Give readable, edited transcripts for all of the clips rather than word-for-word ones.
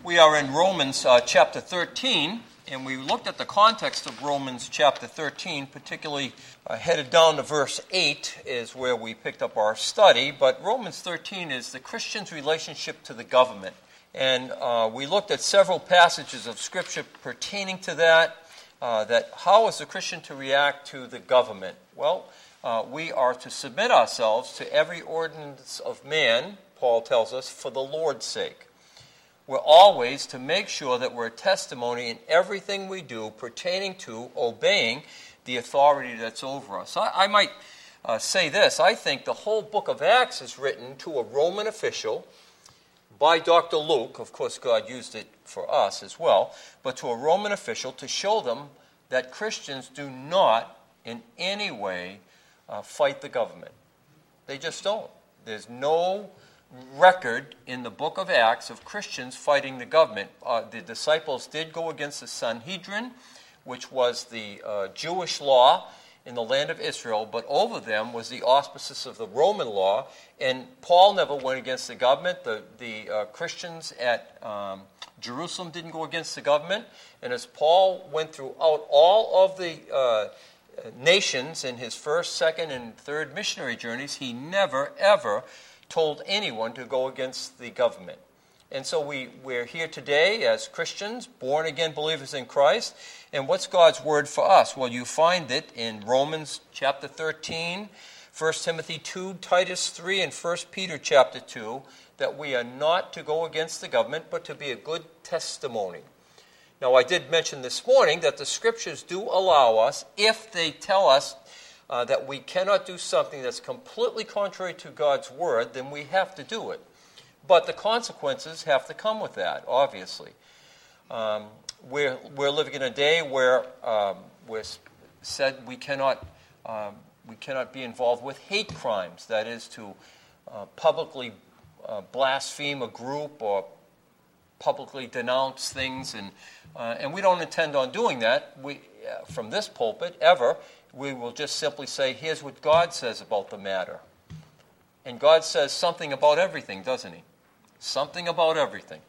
We are in Romans chapter 13, and we looked at the context of Romans chapter 13, particularly headed down to verse 8 is where we picked up our study. But Romans 13 is the Christian's relationship to the government. And we looked at several passages of Scripture pertaining to that how is the Christian to react to the government? Well, we are to submit ourselves to every ordinance of man, Paul tells us, for the Lord's sake. We're always to make sure that we're a testimony in everything we do pertaining to obeying the authority that's over us. I might say this. I think the whole book of Acts is written to a Roman official by Dr. Luke. Of course, God used it for us as well, but to a Roman official to show them that Christians do not in any way fight the government. They just don't. There's no record in the book of Acts of Christians fighting the government. The disciples did go against the Sanhedrin, which was the Jewish law in the land of Israel, but over them was the auspices of the Roman law, and Paul never went against the government. The Christians at Jerusalem didn't go against the government, and as Paul went throughout all of the nations in his first, second, and third missionary journeys, he never, ever told anyone to go against the government. And so we're here today as Christians, born-again believers in Christ. And what's God's word for us? Well, you find it in Romans chapter 13, 1 Timothy 2, Titus 3, and 1 Peter chapter 2, that we are not to go against the government, but to be a good testimony. Now, I did mention this morning that the Scriptures do allow us, if they tell us that we cannot do something that's completely contrary to God's word, then we have to do it. But the consequences have to come with that, obviously. We're living in a day where we're said we cannot be involved with hate crimes. That is, to publicly blaspheme a group or publicly denounce things, and we don't intend on doing that. From this pulpit ever. We will just simply say, here's what God says about the matter. And God says something about everything, doesn't he? Something about everything.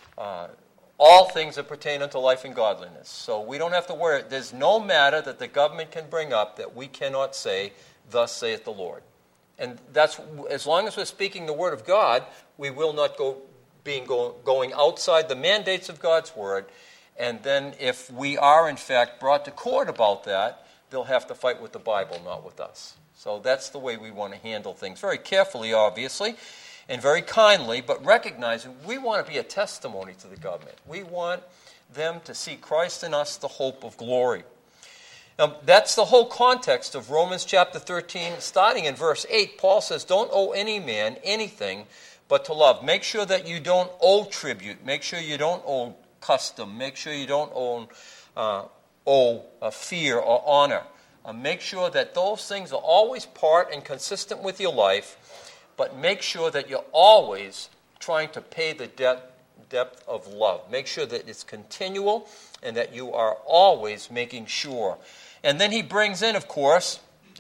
All things that pertain unto life and godliness. So we don't have to worry. There's no matter that the government can bring up that we cannot say, thus saith the Lord. And that's, as long as we're speaking the word of God, we will not going outside the mandates of God's word. And then if we are, in fact, brought to court about that, they'll have to fight with the Bible, not with us. So that's the way we want to handle things. Very carefully, obviously, and very kindly, but recognizing we want to be a testimony to the government. We want them to see Christ in us, the hope of glory. Now, that's the whole context of Romans chapter 13. Starting in verse 8, Paul says, don't owe any man anything but to love. Make sure that you don't owe tribute. Make sure you don't owe custom. Make sure you don't owe fear or honor. Make sure that those things are always part and consistent with your life, but make sure that you're always trying to pay the depth of love. Make sure that it's continual and that you are always making sure. And then he brings in, of course,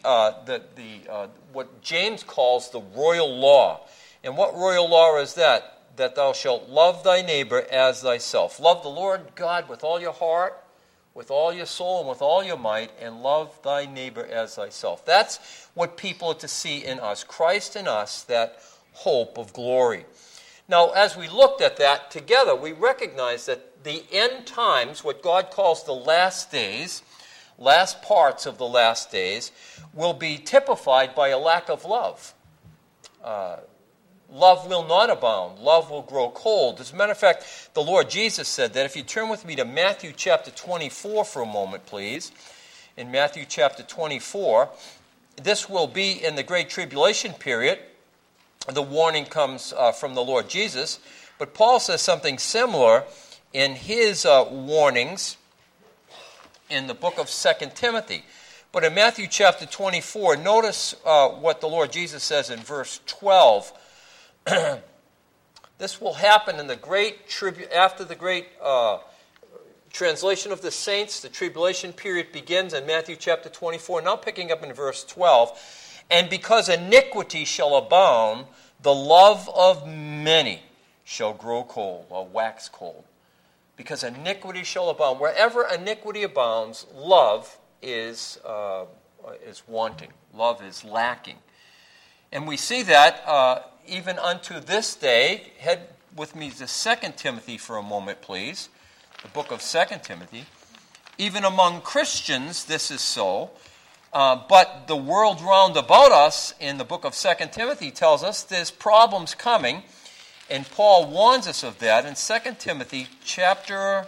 what James calls the royal law. And what royal law is that? That thou shalt love thy neighbor as thyself. Love the Lord God with all your heart, with all your soul, and with all your might, and love thy neighbor as thyself. That's what people are to see in us. Christ in us, that hope of glory. Now, as we looked at that together, we recognize that the end times, what God calls the last days, last parts of the last days, will be typified by a lack of love. Love will not abound. Love will grow cold. As a matter of fact, the Lord Jesus said that. If you turn with me to Matthew chapter 24 for a moment, please. In Matthew chapter 24, this will be in the Great Tribulation period. The warning comes from the Lord Jesus. But Paul says something similar in his warnings in the book of 2 Timothy. But in Matthew chapter 24, notice what the Lord Jesus says in verse 12. This will happen in the after the great translation of the saints. The tribulation period begins in Matthew chapter 24. Now picking up in verse 12. And because iniquity shall abound, the love of many shall grow cold or wax cold. Because iniquity shall abound. Wherever iniquity abounds, love is wanting. Love is lacking. And we see that even unto this day. Head with me to 2 Timothy for a moment, please. The book of 2 Timothy. Even among Christians, this is so. But the world round about us in the book of 2 Timothy tells us there's problems coming. And Paul warns us of that in 2 Timothy chapter...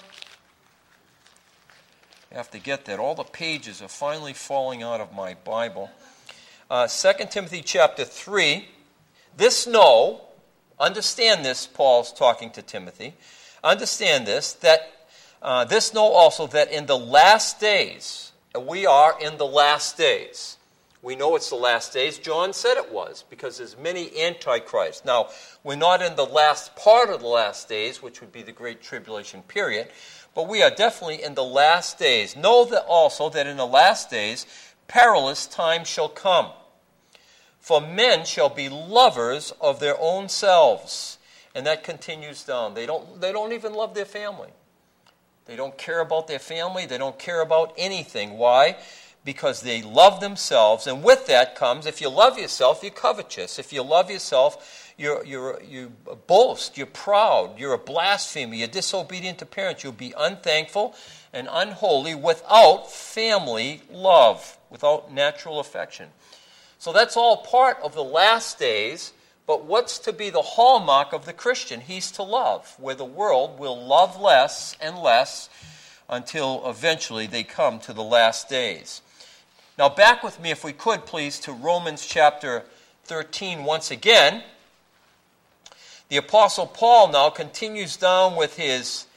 I have to get that. All the pages are finally falling out of my Bible. 2 Timothy chapter 3. This know, understand this, Paul's talking to Timothy. Understand this, that this know also that in the last days, we are in the last days. We know it's the last days. John said it was, because there's many antichrists. Now, we're not in the last part of the last days, which would be the Great Tribulation period, but we are definitely in the last days. Know that also that in the last days, perilous times shall come. For men shall be lovers of their own selves. And that continues down. They don't even love their family. They don't care about their family. They don't care about anything. Why? Because they love themselves. And with that comes, if you love yourself, you're covetous. If you love yourself, you boast, you're proud, you're a blasphemer, you're disobedient to parents. You'll be unthankful and unholy without family love, without natural affection. So that's all part of the last days, but what's to be the hallmark of the Christian? He's to love, where the world will love less and less until eventually they come to the last days. Now back with me, if we could, please, to Romans chapter 13 once again. The Apostle Paul now continues down with his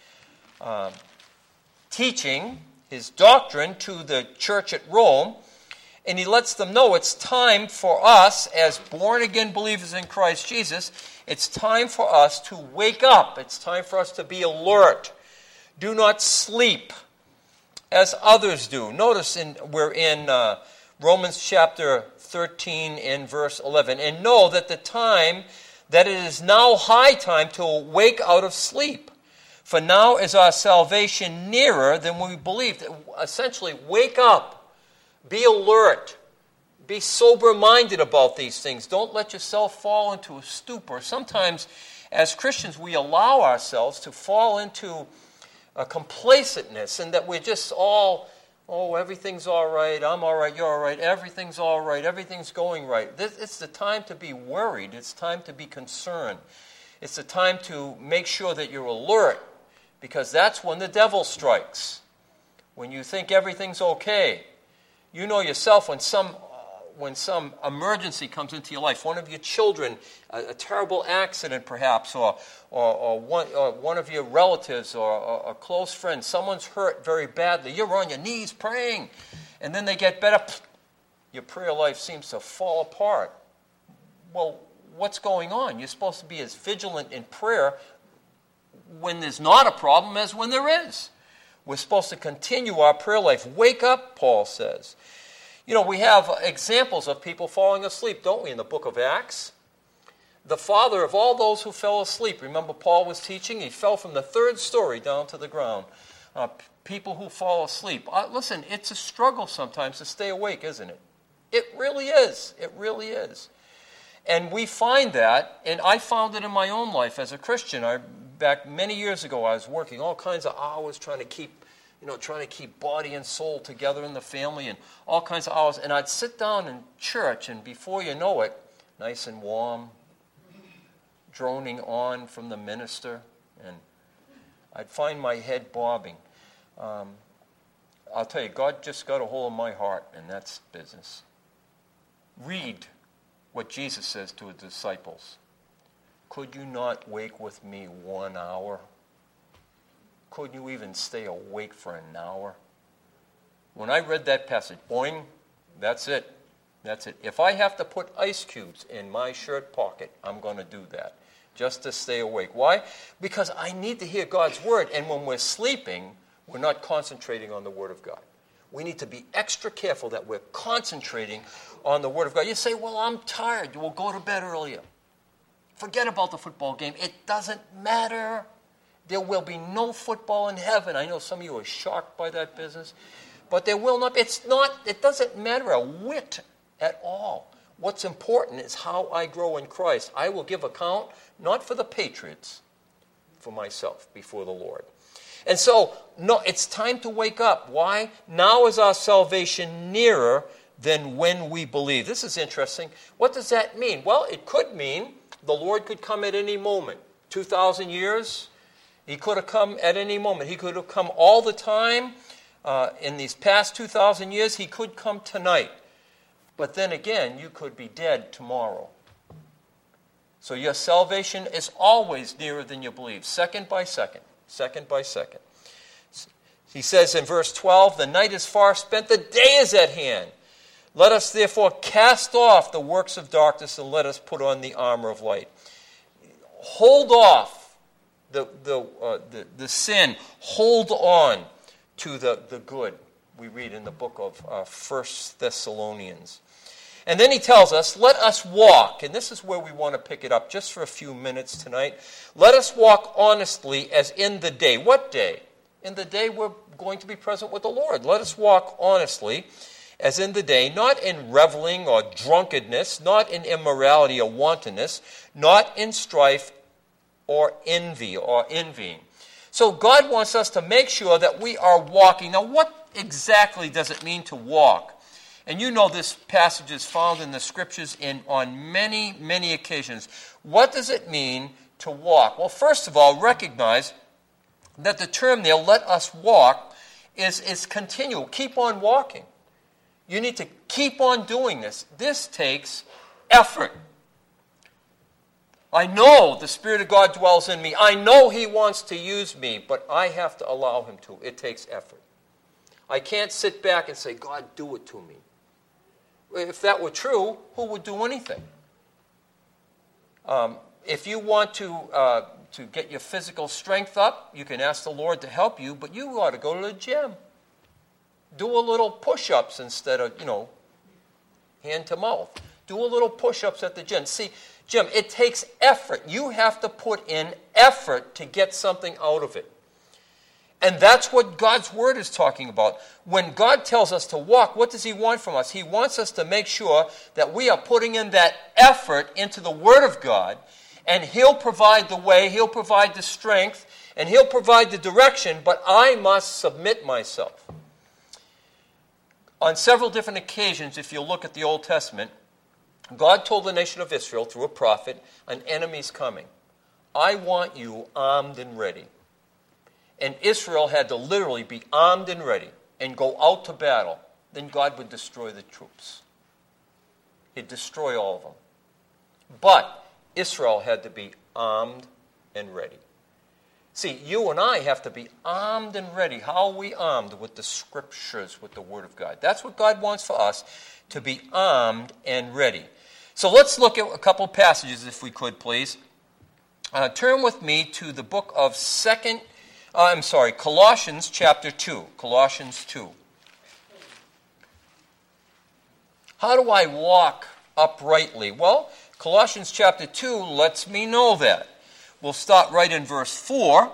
teaching, his doctrine to the church at Rome, and he lets them know it's time for us, as born-again believers in Christ Jesus, it's time for us to wake up. It's time for us to be alert. Do not sleep as others do. Notice we're in Romans chapter 13 and verse 11. And know that the time, that it is now high time to awake out of sleep. For now is our salvation nearer than we believed. Essentially, wake up. Be alert. Be sober-minded about these things. Don't let yourself fall into a stupor. Sometimes, as Christians, we allow ourselves to fall into a complacentness, and that we're just all, everything's all right, I'm all right, you're all right, everything's all right, everything's going right. It's the time to be worried. It's time to be concerned. It's the time to make sure that you're alert, because that's when the devil strikes. When you think everything's okay. You know yourself when some emergency comes into your life, one of your children, a terrible accident perhaps, or one of your relatives or a close friend, someone's hurt very badly. You're on your knees praying, and then they get better. Your prayer life seems to fall apart. Well, what's going on? You're supposed to be as vigilant in prayer when there's not a problem as when there is. We're supposed to continue our prayer life. Wake up, Paul says. You know, we have examples of people falling asleep, don't we, in the book of Acts? The father of all those who fell asleep. Remember, Paul was teaching. He fell from the third story down to the ground. People who fall asleep. Listen, it's a struggle sometimes to stay awake, isn't it? It really is. It really is. And we find that, and I found it in my own life as a Christian. Back many years ago, I was working all kinds of hours trying to keep body and soul together in the family, and all kinds of hours. And I'd sit down in church, and before you know it, nice and warm, droning on from the minister, and I'd find my head bobbing. I'll tell you, God just got a hold of my heart, and that's business. Read what Jesus says to his disciples. Could you not wake with me 1 hour? Couldn't you even stay awake for an hour? When I read that passage, boing, that's it. That's it. If I have to put ice cubes in my shirt pocket, I'm going to do that just to stay awake. Why? Because I need to hear God's word. And when we're sleeping, we're not concentrating on the word of God. We need to be extra careful that we're concentrating on the word of God. You say, well, I'm tired. We'll go to bed earlier. Forget about the football game. It doesn't matter. There will be no football in heaven. I know some of you are shocked by that business. But there will not. It doesn't matter a whit at all. What's important is how I grow in Christ. I will give account, not for the Patriots, for myself before the Lord. And so, no, it's time to wake up. Why? Now is our salvation nearer than when we believe. This is interesting. What does that mean? Well, it could mean the Lord could come at any moment. 2,000 years, he could have come at any moment. He could have come all the time. In these past 2,000 years, he could come tonight. But then again, you could be dead tomorrow. So your salvation is always nearer than you believe, second by second. He says in verse 12, the night is far spent, the day is at hand. Let us therefore cast off the works of darkness and let us put on the armor of light. Hold off the sin. Hold on to the good, we read in the book of 1 Thessalonians. And then he tells us, let us walk, and this is where we want to pick it up just for a few minutes tonight. Let us walk honestly as in the day. What day? In the day we're going to be present with the Lord. Let us walk honestly as in the day, not in reveling or drunkenness, not in immorality or wantonness, not in strife or envying. So God wants us to make sure that we are walking. Now, what exactly does it mean to walk? And you know this passage is found in the Scriptures on many, many occasions. What does it mean to walk? Well, first of all, recognize that the term there, let us walk, is continual. Keep on walking. You need to keep on doing this. This takes effort. I know the Spirit of God dwells in me. I know He wants to use me, but I have to allow Him to. It takes effort. I can't sit back and say, God, do it to me. If that were true, who would do anything? If you want to get your physical strength up, you can ask the Lord to help you, but you ought to go to the gym. Do a little push-ups instead of, hand to mouth. Do a little push-ups at the gym. See, Jim, it takes effort. You have to put in effort to get something out of it. And that's what God's Word is talking about. When God tells us to walk, what does He want from us? He wants us to make sure that we are putting in that effort into the Word of God, and He'll provide the way, He'll provide the strength, and He'll provide the direction, but I must submit myself. On several different occasions, if you look at the Old Testament, God told the nation of Israel through a prophet, an enemy's coming. I want you armed and ready. And Israel had to literally be armed and ready and go out to battle. Then God would destroy the troops. He'd destroy all of them. But Israel had to be armed and ready. See, you and I have to be armed and ready. How are we armed? With the Scriptures, with the Word of God. That's what God wants for us, to be armed and ready. So let's look at a couple passages, if we could, please. Turn with me to the book of Colossians chapter 2. Colossians 2. How do I walk uprightly? Well, Colossians chapter 2 lets me know that. We'll start right in verse 4.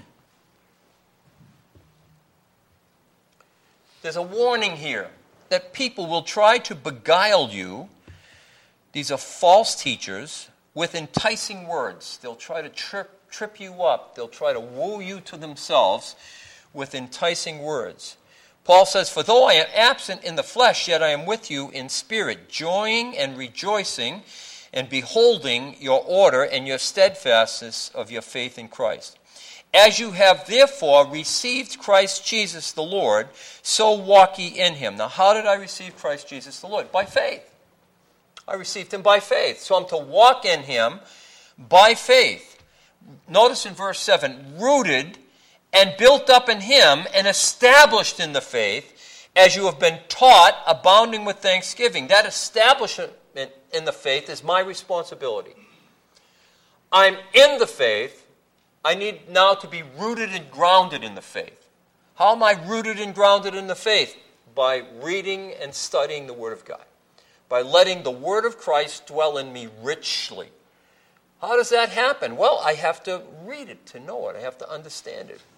There's a warning here that people will try to beguile you. These are false teachers with enticing words. They'll try to trip you up. They'll try to woo you to themselves with enticing words. Paul says, for though I am absent in the flesh, yet I am with you in spirit, joying and rejoicing and beholding your order and your steadfastness of your faith in Christ. As you have therefore received Christ Jesus the Lord, so walk ye in him. Now, how did I receive Christ Jesus the Lord? By faith. I received him by faith. So I'm to walk in him by faith. Notice in verse 7, rooted and built up in him and established in the faith, as you have been taught, abounding with thanksgiving. That establishment in the faith is my responsibility. I'm in the faith. I need now to be rooted and grounded in the faith. How am I rooted and grounded in the faith? By reading and studying the Word of God. By letting the Word of Christ dwell in me richly. How does that happen? Well, I have to read it to know it. I have to understand it.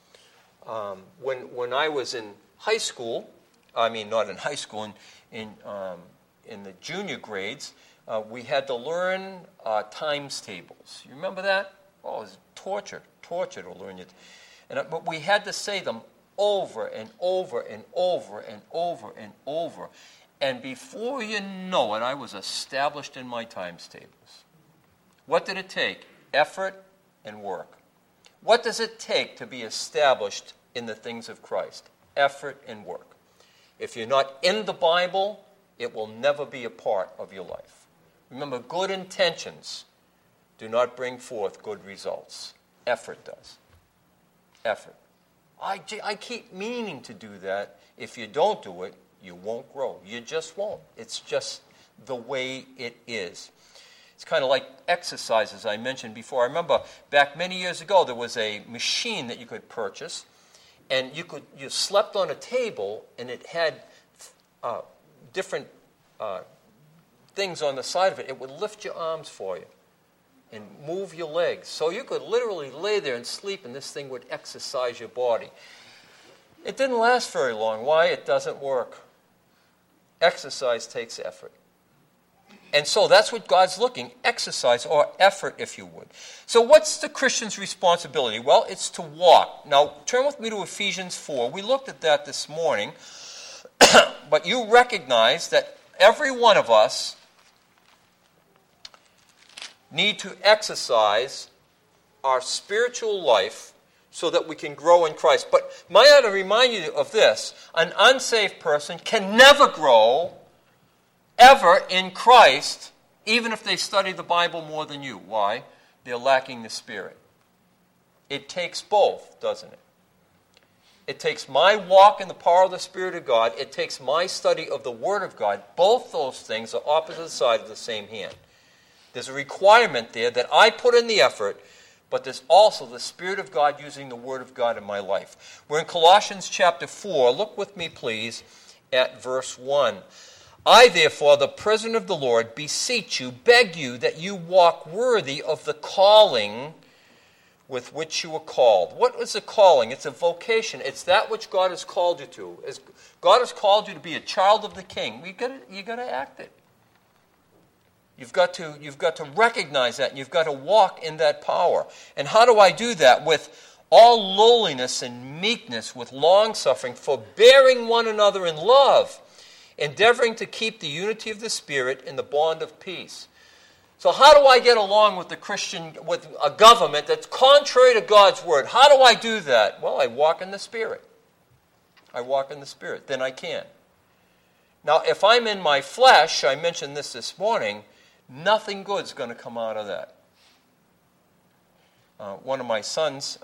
When I was in high school, I mean not in high school, in the junior grades, we had to learn times tables. You remember that? Oh, it was torture to learn it. But we had to say them over and over and over and over and over. And before you know it, I was established in my times tables. What did it take? Effort and work. What does it take to be established in the things of Christ? Effort and work. If you're not in the Bible, it will never be a part of your life. Remember, good intentions do not bring forth good results. Effort does. Effort. I keep meaning to do that. If you don't do it, you won't grow. You just won't. It's just the way it is. It's kind of like exercise, as I mentioned before. I remember back many years ago, there was a machine that you could purchase, and you slept on a table, and it had different things on the side of it. It would lift your arms for you and move your legs. So you could literally lay there and sleep, and this thing would exercise your body. It didn't last very long. Why? It doesn't work. Exercise takes effort. And so that's what God's looking, exercise or effort, if you would. So what's the Christian's responsibility? Well, it's to walk. Now, turn with me to Ephesians 4. We looked at that this morning, but you recognize that every one of us need to exercise our spiritual life so that we can grow in Christ. But might I remind you of this, an unsaved person can never grow ever in Christ, even if they study the Bible more than you. Why? They're lacking the Spirit. It takes both, doesn't it? It takes my walk in the power of the Spirit of God. It takes my study of the Word of God. Both those things are opposite sides of the same hand. There's a requirement there that I put in the effort, but there's also the Spirit of God using the Word of God in my life. We're in Colossians chapter 4. Look with me, please, at verse 1. I, therefore, the prisoner of the Lord, beseech you, beg you, that you walk worthy of the calling with which you were called. What is a calling? It's a vocation. It's that which God has called you to. As God has called you to be a child of the King, you've got to act it. You've got to recognize that, and you've got to walk in that power. And how do I do that? With all lowliness and meekness, with long-suffering, forbearing one another in love, endeavoring to keep the unity of the Spirit in the bond of peace. So how do I get along with with a government that's contrary to God's Word? How do I do that? Well, I walk in the Spirit. I walk in the Spirit. Then I can. Now, if I'm in my flesh, I mentioned this morning, nothing good's going to come out of that. One of my sons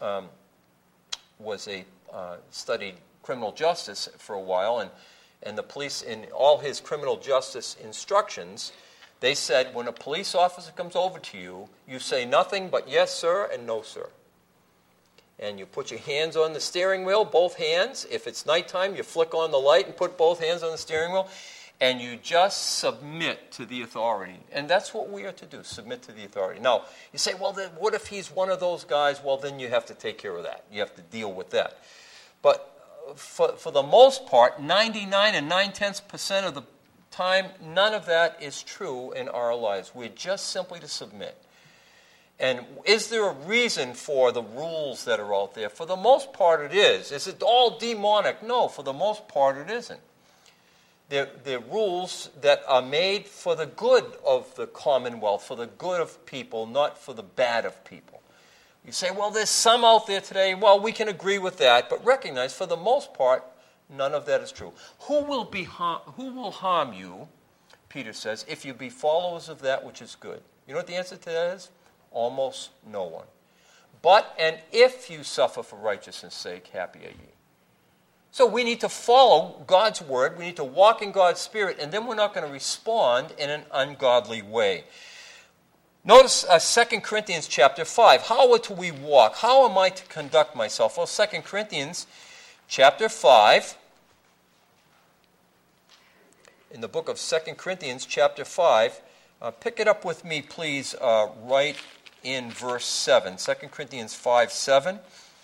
studied criminal justice for a while, and the police, in all his criminal justice instructions, they said, when a police officer comes over to you, you say nothing but yes, sir, and no, sir. And you put your hands on the steering wheel, both hands. If it's nighttime, you flick on the light and put both hands on the steering wheel. And you just submit to the authority. And that's what we are to do, submit to the authority. Now, you say, well, then what if he's one of those guys? Well, then you have to take care of that. You have to deal with that. But for the most part, 99 and 9/10% of the time, none of that is true in our lives. We're just simply to submit. And is there a reason for the rules that are out there? For the most part, it is. Is it all demonic? No, for the most part, it isn't. They're rules that are made for the good of the commonwealth, for the good of people, not for the bad of people. You say, well, there's some out there today. Well, we can agree with that, but recognize, for the most part, none of that is true. Who will harm you, Peter says, if you be followers of that which is good? You know what the answer to that is? Almost no one. But, and if you suffer for righteousness' sake, happy are ye. So we need to follow God's word, we need to walk in God's Spirit, and then we're not going to respond in an ungodly way. Notice 2 Corinthians chapter 5. How are we walk? How am I to conduct myself? Well, 2 Corinthians chapter 5, in the book of 2 Corinthians chapter 5, Pick it up with me, please, right in verse 7, 2 Corinthians 5:7.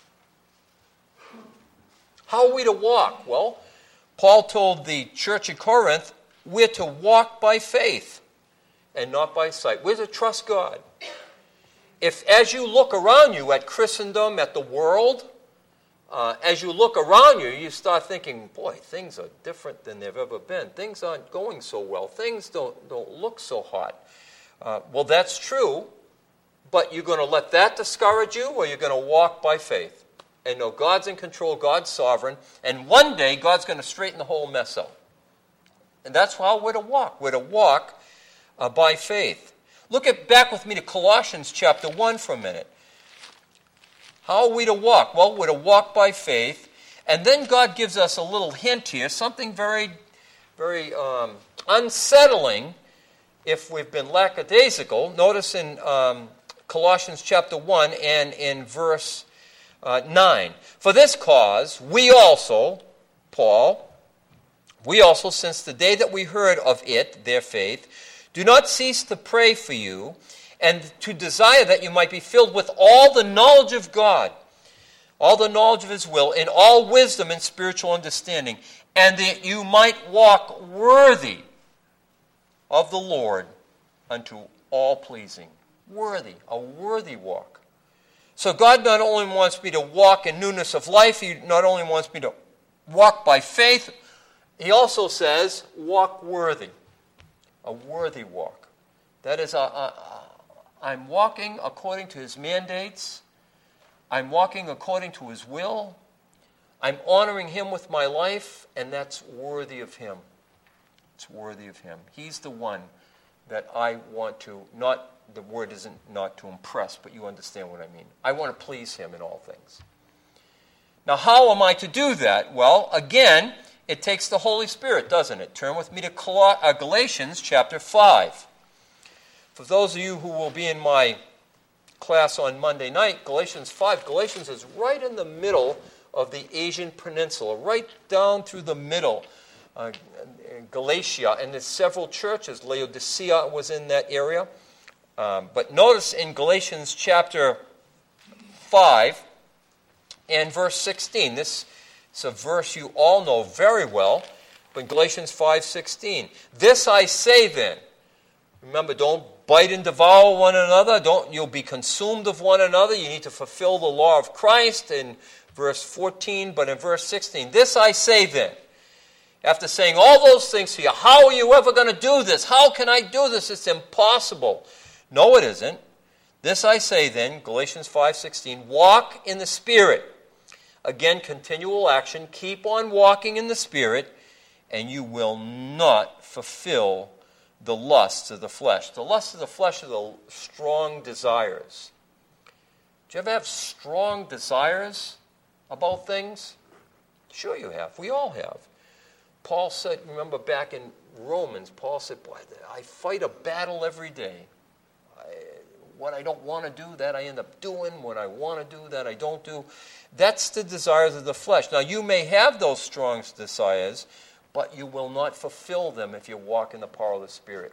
How are we to walk? Well, Paul told the church at Corinth, we're to walk by faith and not by sight. We're to trust God. If as you look around you at Christendom, at the world, as you look around you, you start thinking, boy, things are different than they've ever been. Things aren't going so well. Things don't look so hot. Well, that's true, but you're going to let that discourage you, or you're going to walk by faith and know God's in control, God's sovereign, and one day God's going to straighten the whole mess out. And that's how we're to walk. We're to walk by faith. Look back with me to Colossians chapter 1 for a minute. How are we to walk? Well, we're to walk by faith. And then God gives us a little hint here, something very, very unsettling if we've been lackadaisical. Notice in Colossians chapter 1 and in verse 9. For this cause, we also, Paul, since the day that we heard of it, their faith, do not cease to pray for you and to desire that you might be filled with all the knowledge of God, all the knowledge of His will, in all wisdom and spiritual understanding, and that you might walk worthy of the Lord unto all pleasing. Worthy, a worthy walk. So God not only wants me to walk in newness of life, He not only wants me to walk by faith, He also says, walk worthy. A worthy walk. That is, I'm walking according to His mandates. I'm walking according to His will. I'm honoring Him with my life, and that's worthy of Him. It's worthy of Him. He's the one that I want to, not, the word isn't not to impress, but you understand what I mean. I want to please Him in all things. Now, how am I to do that? Well, again, it takes the Holy Spirit, doesn't it? Turn with me to Galatians chapter 5. For those of you who will be in my class on Monday night, Galatians 5. Galatians is right in the middle of the Asian Peninsula, right down through the middle. Galatia, and there's several churches. Laodicea was in that area. But notice in Galatians chapter 5 and verse 16, this is a verse you all know very well, but Galatians 5:16. This I say then. Remember, don't bite and devour one another. You'll be consumed of one another. You need to fulfill the law of Christ in verse 14, but in verse 16. This I say then. After saying all those things to you, how are you ever going to do this? How can I do this? It's impossible. No, it isn't. This I say then, Galatians 5:16, walk in the Spirit. Again, continual action. Keep on walking in the Spirit, and you will not fulfill the lusts of the flesh. The lusts of the flesh are the strong desires. Do you ever have strong desires about things? Sure you have. We all have. Paul said, remember back in Romans, Paul said, boy, I fight a battle every day. What I don't want to do, that I end up doing. What I want to do, that I don't do. That's the desires of the flesh. Now, you may have those strong desires, but you will not fulfill them if you walk in the power of the Spirit.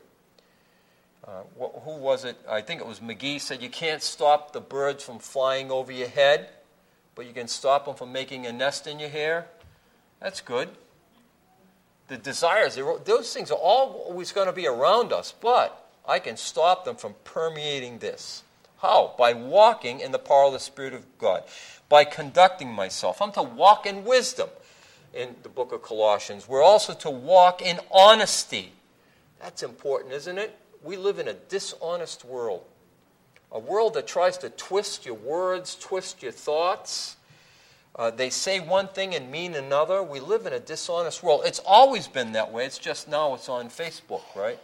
Who was it? I think it was McGee said, you can't stop the birds from flying over your head, but you can stop them from making a nest in your hair. That's good. The desires, those things are always going to be around us, but I can stop them from permeating this. How? By walking in the power of the Spirit of God. By conducting myself. I'm to walk in wisdom in the book of Colossians. We're also to walk in honesty. That's important, isn't it? We live in a dishonest world. A world that tries to twist your words, twist your thoughts. They say one thing and mean another. We live in a dishonest world. It's always been that way. It's just now it's on Facebook, right?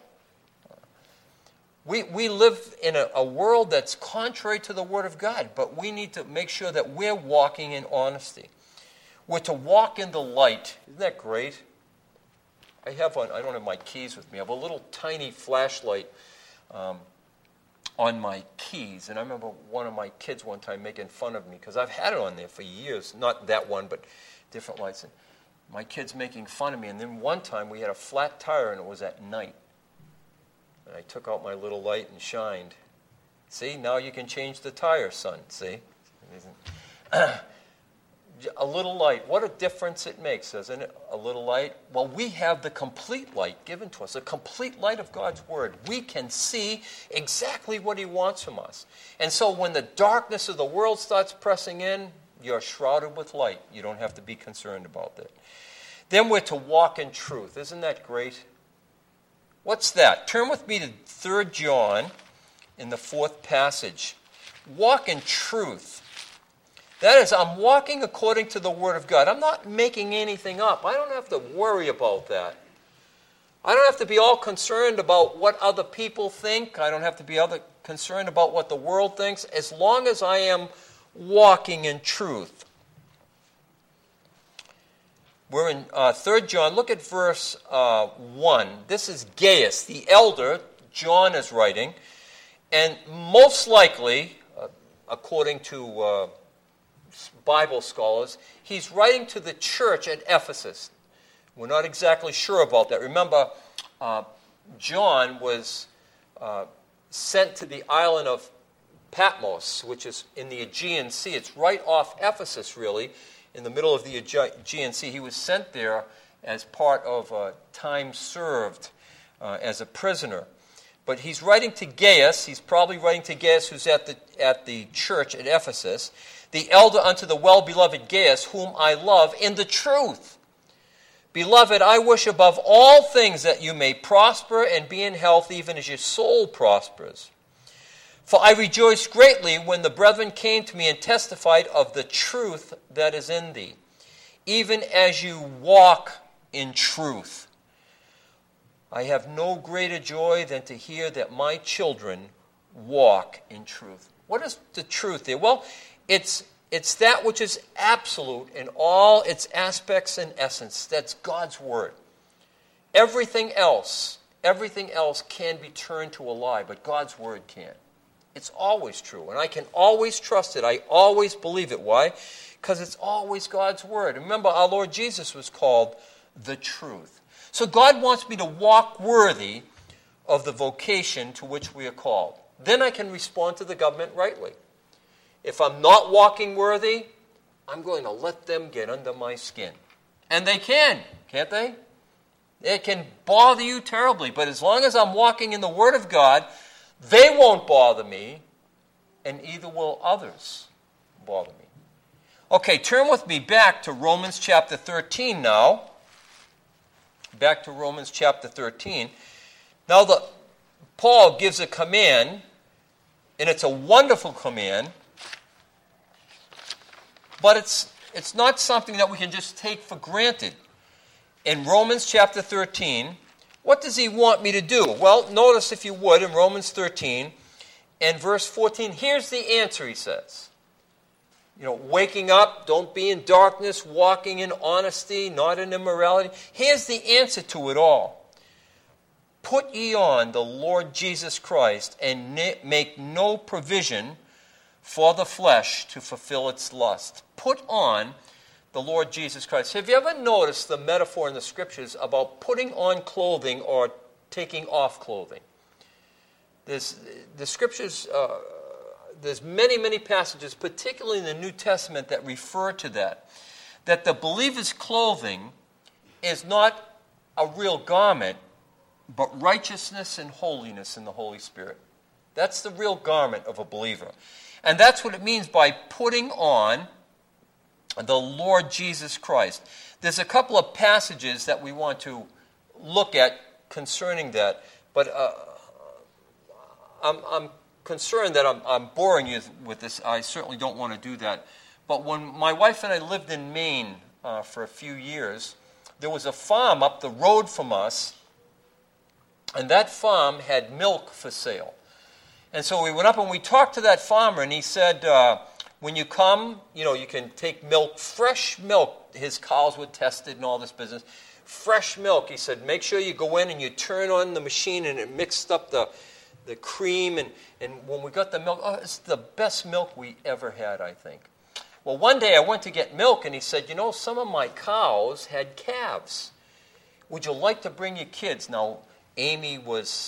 We live in a world that's contrary to the Word of God, but we need to make sure that we're walking in honesty. We're to walk in the light. Isn't that great? I don't have my keys with me. I have a little tiny flashlight on my keys. And I remember one of my kids one time making fun of me because I've had it on there for years. Not that one, but different lights. And my kid's making fun of me. And then one time we had a flat tire and it was at night. And I took out my little light and shined. See, now you can change the tire, son. See? A little light. What a difference it makes, doesn't it? A little light. Well, we have the complete light given to us, the complete light of God's Word. We can see exactly what He wants from us. And so when the darkness of the world starts pressing in, you're shrouded with light. You don't have to be concerned about that. Then we're to walk in truth. Isn't that great? What's that? Turn with me to 3 John in the 4th passage. Walk in truth. That is, I'm walking according to the Word of God. I'm not making anything up. I don't have to worry about that. I don't have to be all concerned about what other people think. I don't have to be concerned about what the world thinks, as long as I am walking in truth. We're in 3 John. Look at verse 1. This is Gaius, the elder. John is writing. And most likely, according to Bible scholars, he's writing to the church at Ephesus. We're not exactly sure about that. Remember, John was sent to the island of Patmos, which is in the Aegean Sea. It's right off Ephesus, really, in the middle of the Aegean Sea. He was sent there as part of time served as a prisoner. But he's writing to Gaius. He's probably writing to Gaius, who's at the church at Ephesus. The elder unto the well-beloved Gaius, whom I love in the truth. Beloved, I wish above all things that you may prosper and be in health, even as your soul prospers. For I rejoiced greatly when the brethren came to me and testified of the truth that is in thee, even as you walk in truth. I have no greater joy than to hear that my children walk in truth. What is the truth there? Well, it's that which is absolute in all its aspects and essence. That's God's Word. Everything else can be turned to a lie, but God's Word can't. It's always true, and I can always trust it. I always believe it. Why? Because it's always God's Word. Remember, our Lord Jesus was called the truth. So God wants me to walk worthy of the vocation to which we are called. Then I can respond to the government rightly. If I'm not walking worthy, I'm going to let them get under my skin. And they can, can't they? It can bother you terribly, but as long as I'm walking in the Word of God, they won't bother me, and either will others bother me. Okay, turn with me back to Romans chapter 13 now. Back to Romans chapter 13. Now, Paul gives a command, and it's a wonderful command, but it's not something that we can just take for granted. In Romans chapter 13, what does he want me to do? Well, notice, if you would, in Romans 13 and verse 14, here's the answer, he says. Waking up, don't be in darkness, walking in honesty, not in immorality. Here's the answer to it all. Put ye on the Lord Jesus Christ, and make no provision for the flesh to fulfill its lust. Put on the Lord Jesus Christ. Have you ever noticed the metaphor in the Scriptures about putting on clothing or taking off clothing? The Scriptures, there's many, many passages, particularly in the New Testament, that refer to that the believer's clothing is not a real garment, but righteousness and holiness in the Holy Spirit. That's the real garment of a believer. And that's what it means by putting on the Lord Jesus Christ. There's a couple of passages that we want to look at concerning that, but I'm concerned that I'm boring you with this. I certainly don't want to do that. But when my wife and I lived in Maine for a few years, there was a farm up the road from us, and that farm had milk for sale. And so we went up and we talked to that farmer, and he said, when you come, you can take milk, fresh milk. His cows were tested and all this business. Fresh milk, he said, make sure you go in and you turn on the machine, and it mixed up the cream. And when we got the milk, it's the best milk we ever had, I think. Well, one day I went to get milk, and he said, some of my cows had calves. Would you like to bring your kids? Now, Amy was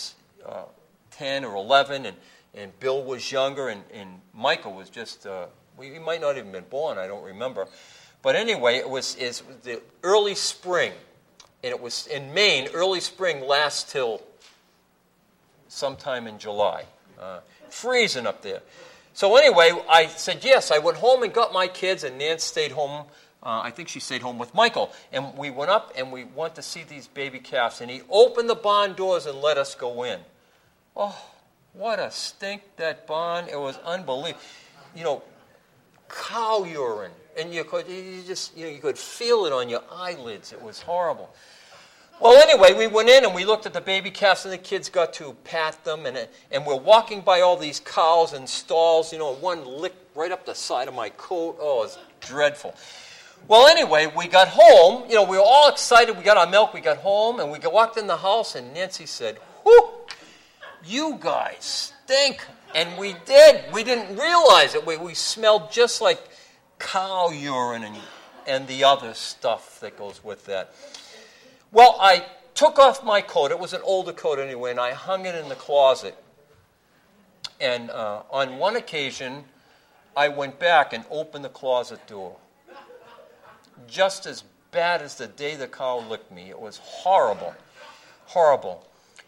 10 or 11, and Bill was younger, and Michael was just, he might not even been born, I don't remember. But anyway, it was the early spring, and it was in Maine. Early spring lasts till sometime in July. Freezing up there. So anyway, I said yes. I went home and got my kids, and Nance stayed home. I think she stayed home with Michael. And we went up, and we went to see these baby calves. And he opened the barn doors and let us go in. Oh, what a stink, that barn. It was unbelievable. You know, cow urine. And you could feel it on your eyelids. It was horrible. Well, anyway, we went in and we looked at the baby calves, and the kids got to pat them, and we're walking by all these cows and stalls. You know, one licked right up the side of my coat. Oh, it was dreadful. Well, anyway, we got home. You know, we were all excited. We got our milk. We got home, and we walked in the house, and Nancy said, "Whew, you guys stink." And we did. We didn't realize it. We smelled just like cow urine and the other stuff that goes with that. Well, I took off my coat. It was an older coat anyway, and I hung it in the closet. And on one occasion, I went back and opened the closet door. Just as bad as the day the cow licked me. It was horrible. Horrible.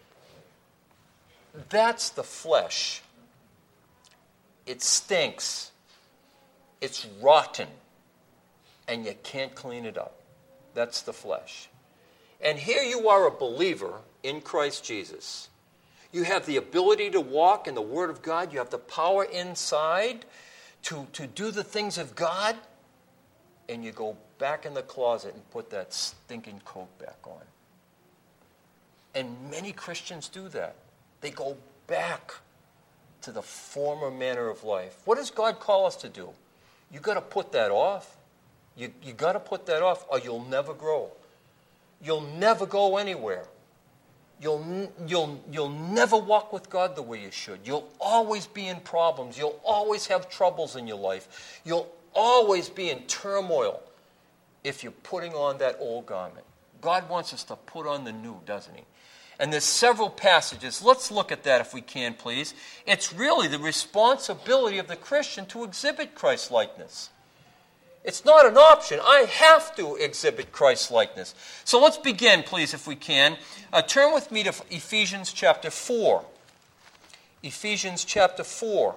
That's the flesh. It stinks. It's rotten. And you can't clean it up. That's the flesh. And here you are, a believer in Christ Jesus. You have the ability to walk in the Word of God. You have the power inside to do the things of God. And you go back in the closet and put that stinking coat back on. And many Christians do that. They go back to the former manner of life. What does God call us to do? You got to put that off. You got to put that off, or you'll never grow. You'll never go anywhere. You'll never walk with God the way you should. You'll always be in problems. You'll always have troubles in your life. You'll always be in turmoil if you're putting on that old garment. God wants us to put on the new, doesn't he? And there's several passages. Let's look at that if we can, please. It's really the responsibility of the Christian to exhibit Christ-likeness. It's not an option. I have to exhibit Christ-likeness. So let's begin, please, if we can. Turn with me to Ephesians chapter 4. Ephesians chapter 4.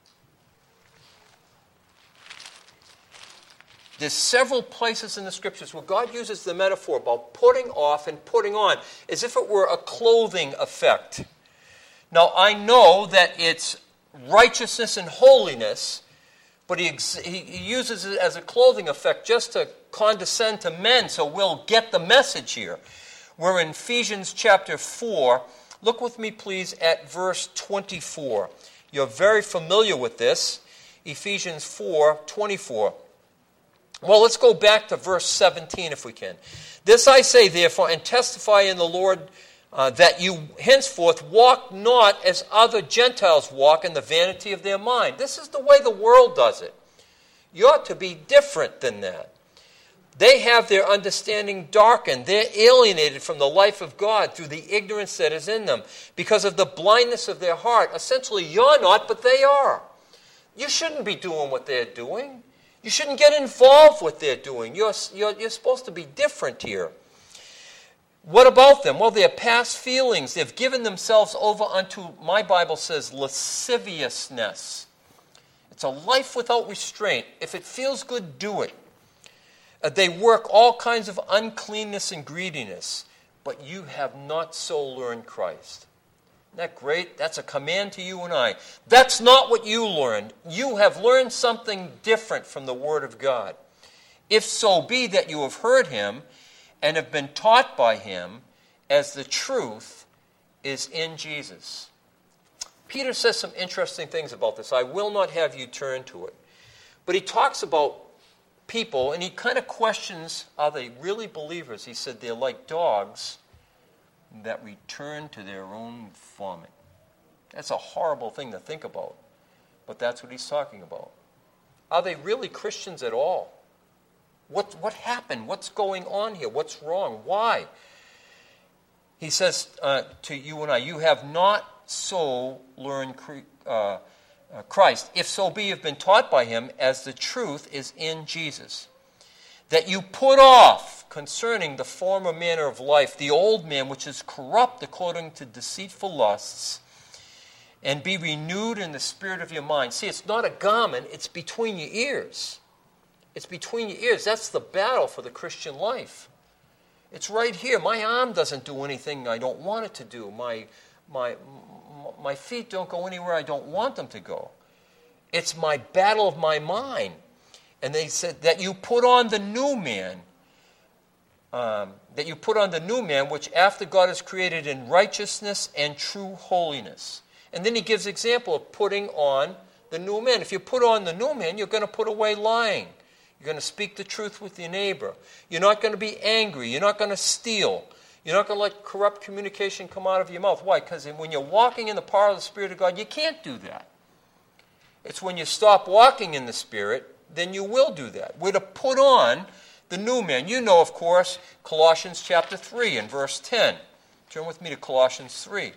There's several places in the Scriptures where God uses the metaphor about putting off and putting on, as if it were a clothing effect. Now, I know that it's righteousness and holiness, but he uses it as a clothing effect just to condescend to men, so we'll get the message here. We're in Ephesians chapter 4. Look with me, please, at verse 24. You're very familiar with this. Ephesians 4:24. Well, let's go back to verse 17 if we can. This I say, therefore, and testify in the Lord that you henceforth walk not as other Gentiles walk in the vanity of their mind. This is the way the world does it. You ought to be different than that. They have their understanding darkened. They're alienated from the life of God through the ignorance that is in them because of the blindness of their heart. Essentially, you're not, but they are. You shouldn't be doing what they're doing. You shouldn't get involved with what they're doing. You're supposed to be different here. What about them? Well, their past feelings. They've given themselves over unto, my Bible says, lasciviousness. It's a life without restraint. If it feels good, do it. They work all kinds of uncleanness and greediness, but you have not so learned Christ. Isn't that great? That's a command to you and I. That's not what you learned. You have learned something different from the Word of God. If so be that you have heard him and have been taught by him as the truth is in Jesus. Peter says some interesting things about this. I will not have you turn to it. But he talks about people, and he kind of questions, are they really believers? He said they're like dogs that return to their own vomit. That's a horrible thing to think about, but that's what he's talking about. Are they really Christians at all? What happened? What's going on here? What's wrong? Why? he says to you and I, you have not so learned Christ, if so be you've been taught by him, as the truth is in Jesus, that you put off concerning the former manner of life, the old man which is corrupt according to deceitful lusts, and be renewed in the spirit of your mind. See, it's not a garment, it's between your ears. It's between your ears. That's the battle for the Christian life. It's right here. My arm doesn't do anything I don't want it to do. My feet don't go anywhere I don't want them to go. It's my battle of my mind. And they said that you put on the new man, which after God is created in righteousness and true holiness. And then he gives example of putting on the new man. If you put on the new man, you're going to put away lying. You're going to speak the truth with your neighbor. You're not going to be angry. You're not going to steal. You're not going to let corrupt communication come out of your mouth. Why? Because when you're walking in the power of the Spirit of God, you can't do that. It's when you stop walking in the Spirit, then you will do that. We're to put on the new man. You know, of course, Colossians chapter 3 and verse 10. Turn with me to Colossians 3.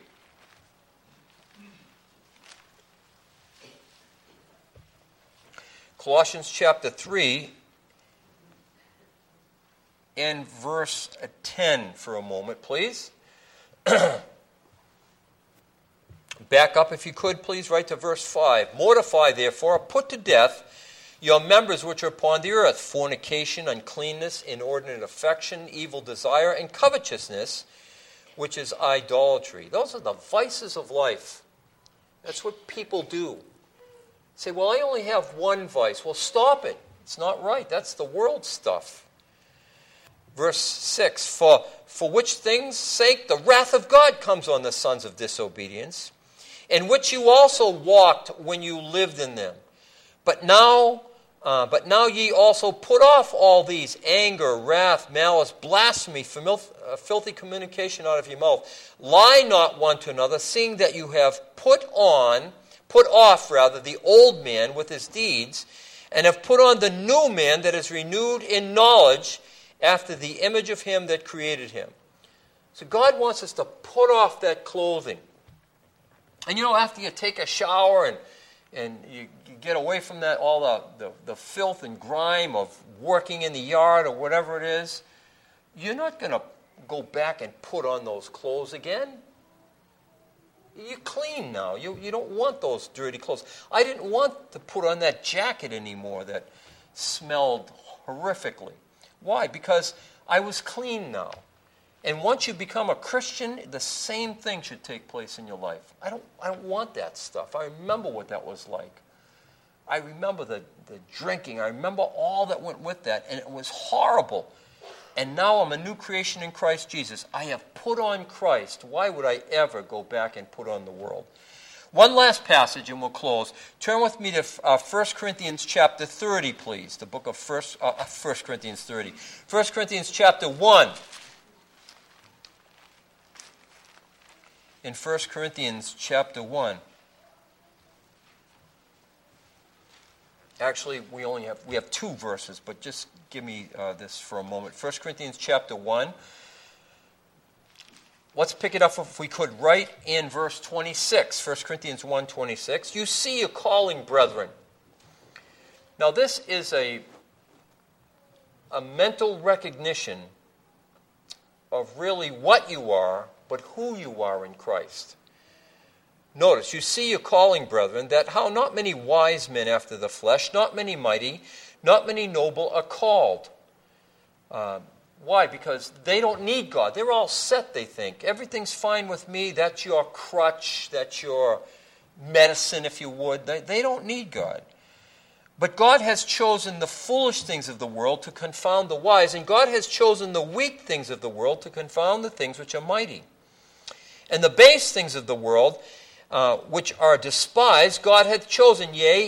Colossians chapter 3 and verse 10 for a moment, please. Back up if you could, please, right to verse 5. Mortify, therefore, put to death your members which are upon the earth, fornication, uncleanness, inordinate affection, evil desire, and covetousness, which is idolatry. Those are the vices of life. That's what people do. Say, well, I only have one vice. Well, stop it. It's not right. That's the world stuff. Verse 6, for which things' sake the wrath of God comes on the sons of disobedience, in which you also walked when you lived in them. But now ye also put off all these: anger, wrath, malice, blasphemy, filthy communication out of your mouth. Lie not one to another, seeing that you have put off the old man with his deeds, and have put on the new man that is renewed in knowledge after the image of him that created him. So God wants us to put off that clothing. And you know, after you take a shower and you get away from that, all the filth and grime of working in the yard or whatever it is, you're not going to go back and put on those clothes again. You're clean now. You don't want those dirty clothes. I didn't want to put on that jacket anymore that smelled horrifically. Why? Because I was clean now. And once you become a Christian, the same thing should take place in your life. I don't want that stuff. I remember what that was like. I remember the drinking. I remember all that went with that, and it was horrible. And now I'm a new creation in Christ Jesus. I have put on Christ. Why would I ever go back and put on the world? One last passage, and we'll close. Turn with me to 1 Corinthians chapter 30, please. The book of 1 Corinthians 30. 1 Corinthians chapter 1. In 1 Corinthians chapter 1. Actually, we have two verses, but just give me this for a moment. 1 Corinthians chapter 1. Let's pick it up, if we could, right in verse 26. 1 Corinthians 1:26. You see your calling, brethren. Now, this is a mental recognition of really what you are, but who you are in Christ. Notice, you see your calling, brethren, that how not many wise men after the flesh, not many mighty, not many noble are called. Why? Because they don't need God. They're all set, they think. Everything's fine with me. That's your crutch. That's your medicine, if you would. They don't need God. But God has chosen the foolish things of the world to confound the wise, and God has chosen the weak things of the world to confound the things which are mighty. And the base things of the world, which are despised, God hath chosen,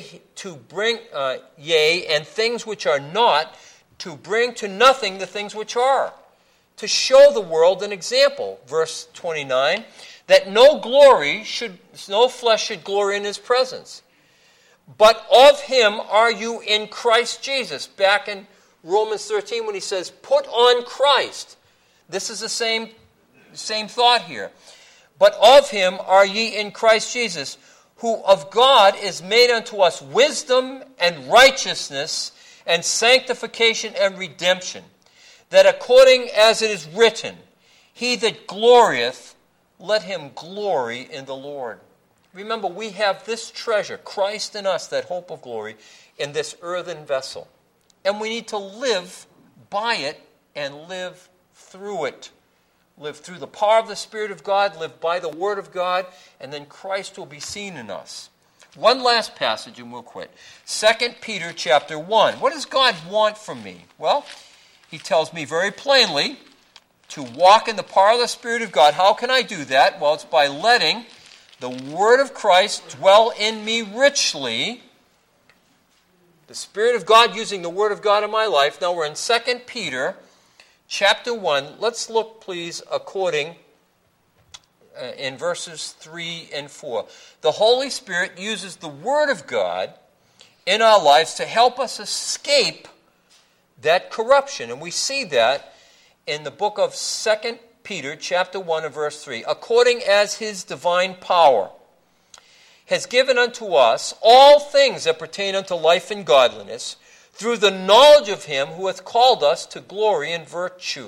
and things which are not, to bring to nothing the things which are, to show the world an example. Verse 29, that no flesh should glory in his presence. But of him are you in Christ Jesus. Back in Romans 13 when he says, put on Christ. This is the same Same thought here. But of him are ye in Christ Jesus, who of God is made unto us wisdom and righteousness and sanctification and redemption, that according as it is written, he that glorieth, let him glory in the Lord. Remember, we have this treasure, Christ in us, that hope of glory, in this earthen vessel. And we need to live by it and live through it. Live through the power of the Spirit of God, live by the Word of God, and then Christ will be seen in us. One last passage and we'll quit. 2 Peter chapter 1. What does God want from me? Well, he tells me very plainly to walk in the power of the Spirit of God. How can I do that? Well, it's by letting the Word of Christ dwell in me richly. The Spirit of God using the Word of God in my life. Now we're in 2 Peter chapter 1. Let's look, please, according in verses 3 and 4. The Holy Spirit uses the Word of God in our lives to help us escape that corruption. And we see that in the book of 2 Peter chapter 1 and verse 3. According as his divine power has given unto us all things that pertain unto life and godliness, through the knowledge of him who hath called us to glory and virtue.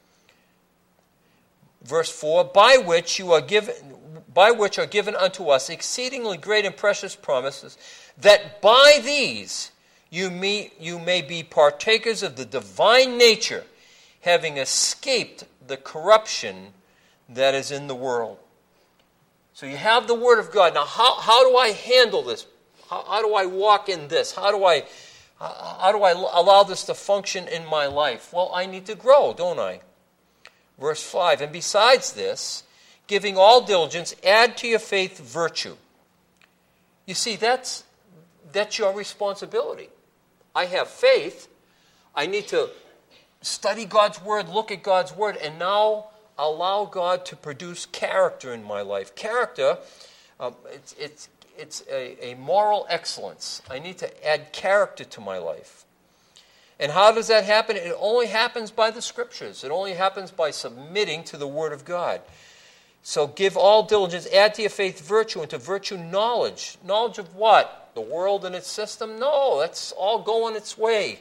Verse 4, by which are given unto us exceedingly great and precious promises, that by these you may be partakers of the divine nature, having escaped the corruption that is in the world. So you have the Word of God. Now, how do I handle this? How do I walk in this? How do I allow this to function in my life? Well, I need to grow, don't I? Verse 5, and besides this, giving all diligence, add to your faith virtue. You see, that's your responsibility. I have faith. I need to study God's Word, look at God's Word, and now allow God to produce character in my life. Character, it's a moral excellence. I need to add character to my life. And how does that happen? It only happens by the Scriptures. It only happens by submitting to the Word of God. So give all diligence, add to your faith virtue, and to virtue knowledge. Knowledge of what? The world and its system? No, that's all going its way.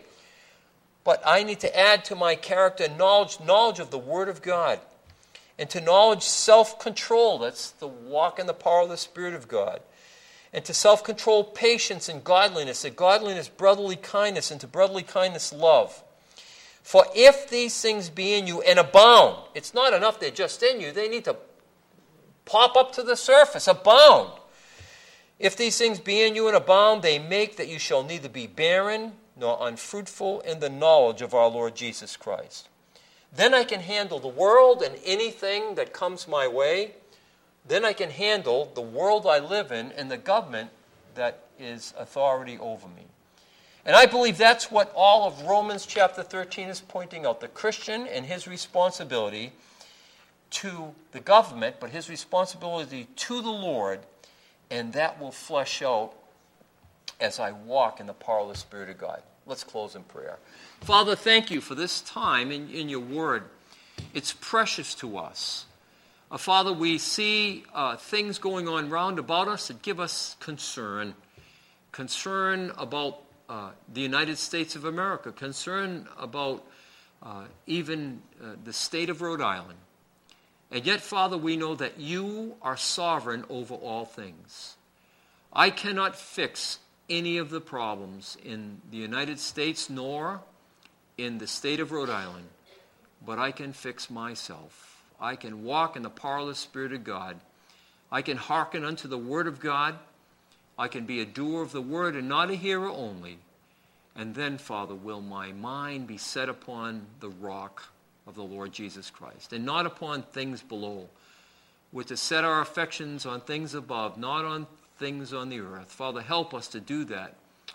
But I need to add to my character knowledge of the Word of God. And to knowledge, self-control. That's the walk in the power of the Spirit of God. And to self-control, patience and godliness. To godliness, brotherly kindness. And to brotherly kindness, love. For if these things be in you and abound, it's not enough they're just in you. They need to pop up to the surface, abound. If these things be in you and abound, they make that you shall neither be barren nor unfruitful in the knowledge of our Lord Jesus Christ. Then I can handle the world and anything that comes my way. Then I can handle the world I live in and the government that is authority over me. And I believe that's what all of Romans chapter 13 is pointing out. The Christian and his responsibility to the government, but his responsibility to the Lord, and that will flesh out as I walk in the power of the Spirit of God. Let's close in prayer. Father, thank you for this time in your word. It's precious to us. Father, we see things going on round about us that give us concern. Concern about the United States of America. Concern about even the state of Rhode Island. And yet, Father, we know that you are sovereign over all things. I cannot fix any of the problems in the United States nor in the state of Rhode Island, but I can fix myself. I can walk in the power of the Spirit of God. I can hearken unto the Word of God. I can be a doer of the Word and not a hearer only. And then, Father, will my mind be set upon the rock of the Lord Jesus Christ, and not upon things below. We're to set our affections on things above, not on things on the earth. Father, help us to do that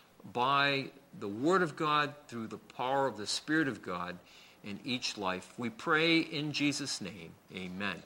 by the Word of God, through the power of the Spirit of God in each life. We pray in Jesus' name. Amen.